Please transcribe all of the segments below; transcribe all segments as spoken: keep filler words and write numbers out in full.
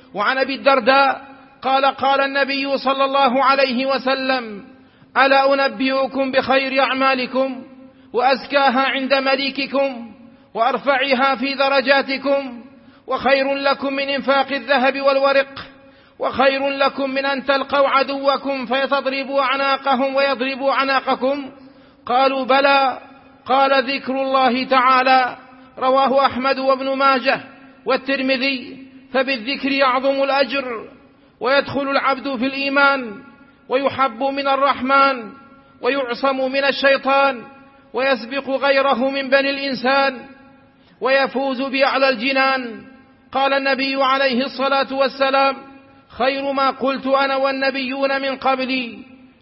وعن أبي الدرداء قال قال النبي صلى الله عليه وسلم: ألا أنبئكم بخير أعمالكم وأزكاها عند مليككم وأرفعها في درجاتكم، وخير لكم من إنفاق الذهب والورق، وخير لكم من أن تلقوا عدوكم فيتضربوا أعناقهم ويضربوا أعناقكم؟ قالوا: بلى. قال: ذكر الله تعالى. رواه أحمد وابن ماجه والترمذي. فبالذكر يعظم الأجر ويدخل العبد في الإيمان ويحب من الرحمن ويعصم من الشيطان ويسبق غيره من بني الإنسان ويفوز بأعلى الجنان. قال النبي عليه الصلاة والسلام: خير ما قلت أنا والنبيون من قبلي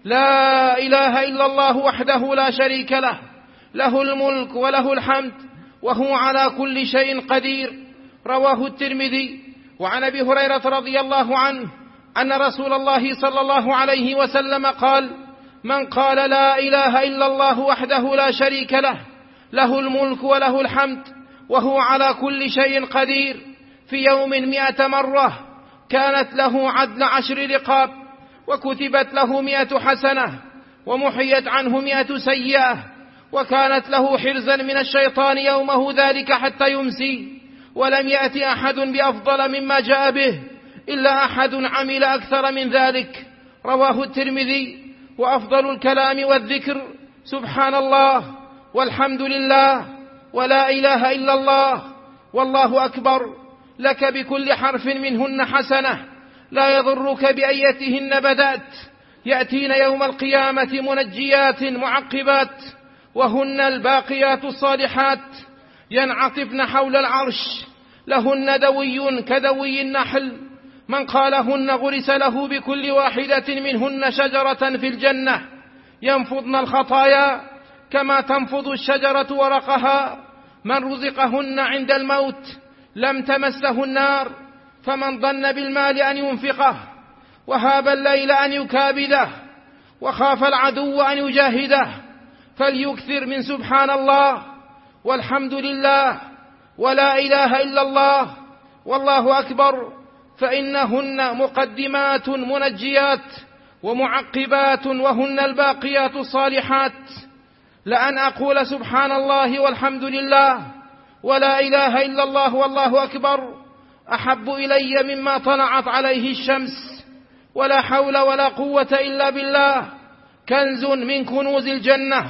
لا إله إلا الله وحده لا شريك له، له الملك وله الحمد وهو على كل شيء قدير. رواه الترمذي. وعن أبي هريرة رضي الله عنه أن رسول الله صلى الله عليه وسلم قال: من قال لا إله إلا الله وحده لا شريك له، له الملك وله الحمد وهو على كل شيء قدير، في يوم مئة مرة، كانت له عدل عشر رقاب، وكتبت له مئة حسنة، ومحيت عنه مئة سيئة، وكانت له حرزا من الشيطان يومه ذلك حتى يمسي. ولم يأت أحد بأفضل مما جاء به إلا أحد عمل أكثر من ذلك. رواه الترمذي. وأفضل الكلام والذكر سبحان الله والحمد لله ولا إله إلا الله والله أكبر، لك بكل حرف منهن حسنة، لا يضرك بأيتهن بدأت، يأتين يوم القيامة منجيات معقبات، وهن الباقيات الصالحات، ينعطفن حول العرش، لهن دوي كدوي النحل، من قالهن غرس له بكل واحدة منهن شجرة في الجنة، ينفضن الخطايا كما تنفض الشجرة ورقها، من رزقهن عند الموت لم تمسه النار، فمن ظن بالمال أن ينفقه وهاب الليل أن يكابده وخاف العدو أن يجاهده فليكثر من سبحان الله والحمد لله ولا إله إلا الله والله أكبر، فإنهن مقدمات منجيات ومعقبات، وهن الباقيات الصالحات. لأن أقول سبحان الله والحمد لله ولا إله إلا الله والله أكبر أحب إلي مما طلعت عليه الشمس، ولا حول ولا قوة إلا بالله، كنز من كنوز الجنة،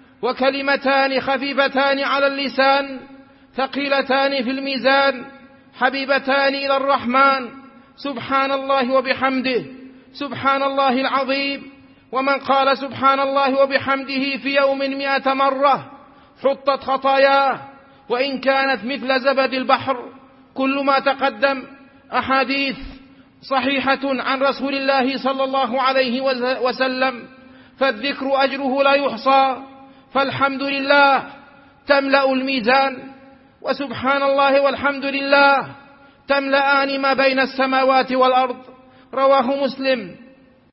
وكلمتان خفيفتان على اللسان ثقيلتان في الميزان، حبيبتان إلى الرحمن، سبحان الله وبحمده سبحان الله العظيم. ومن قال سبحان الله وبحمده في يوم مئة مرة حطت خطاياه وإن كانت مثل زبد البحر. كل ما تقدم أحاديث صحيحة عن رسول الله صلى الله عليه وسلم، فالذكر أجره لا يحصى، فالحمد لله تملأ الميزان، وسبحان الله والحمد لله تملأان ما بين السماوات والأرض. رواه مسلم.